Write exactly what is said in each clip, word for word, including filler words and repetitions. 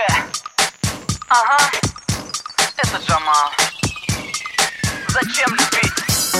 Yeah. Ага, это Джамал. Зачем любить?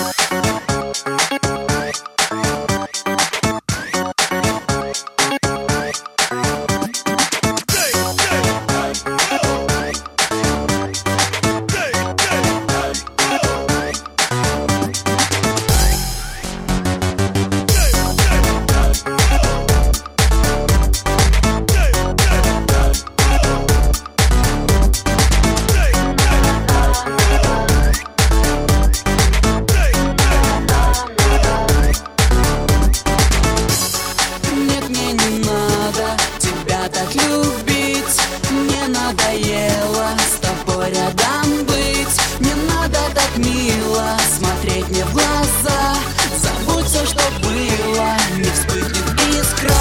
Надоело с тобой рядом быть. Не надо так мило смотреть мне в глаза. Забудь все, что было, не вспыхнет искра.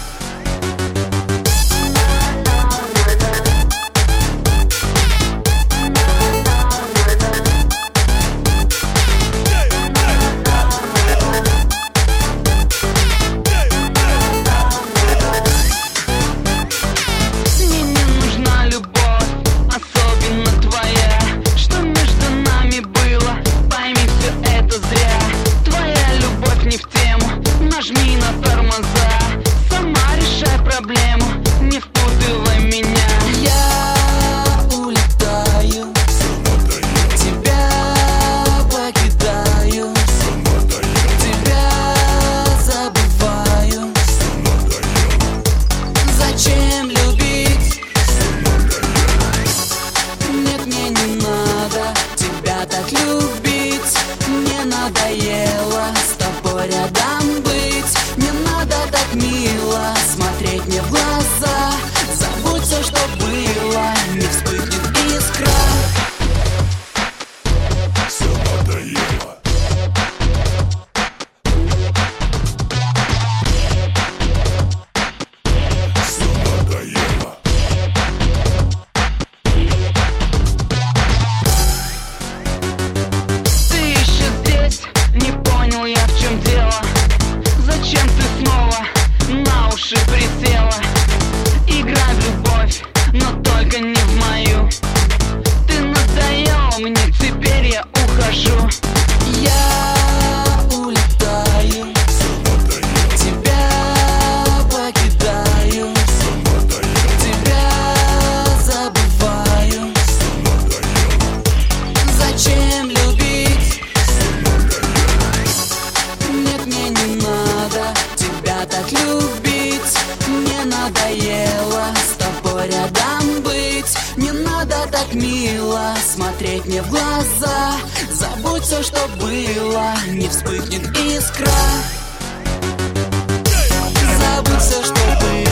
Нажми на тормоза, сама решай проблему, не впутывай меня. Я улетаю, тебя покидаю, тебя забываю. Зачем любить? Нет, мне не надо тебя так любить. Мне надоело с тобой рядом быть. Не надо так мило смотреть мне в глаза. Забудь все, что было, не вспыхнет искра. Все надоело. Все надоело. Ты еще здесь? Не понял я, в чем дело. Зачем ты снова на уши присела? Играй в любовь, но только не в мою. Ты надоела мне, теперь я ухожу. Я улетаю, тебя покидаю, тебя забываю. Зачем любить? Нет, мне не надо тебя так любить. Мне надоело с тобой рядом быть. Не надо так мило смотреть мне в глаза. Забудь все, что было, не вспыхнет искра. Забудь все, что было.